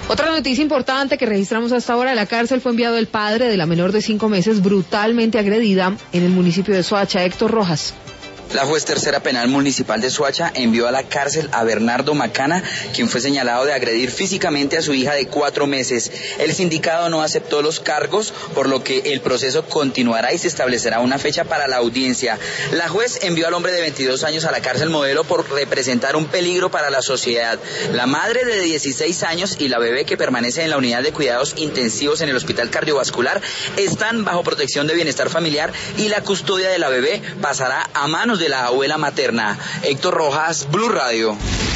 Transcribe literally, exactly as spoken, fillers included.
Otra noticia importante que registramos hasta ahora: a la cárcel fue enviado el padre de la menor de cinco meses brutalmente agredida en el municipio de Soacha, Héctor Rojas. La juez tercera penal municipal de Soacha envió a la cárcel a Bernardo Macana, quien fue señalado de agredir físicamente a su hija de cuatro meses. El sindicado no aceptó los cargos, por lo que el proceso continuará y se establecerá una fecha para la audiencia. La juez envió al hombre de veintidós años a la cárcel Modelo por representar un peligro para la sociedad. La madre de dieciséis años y la bebé, que permanece en la unidad de cuidados intensivos en el hospital cardiovascular, están bajo protección de bienestar familiar y la custodia de la bebé pasará a manos de la abuela materna. Héctor Rojas, Blue Radio.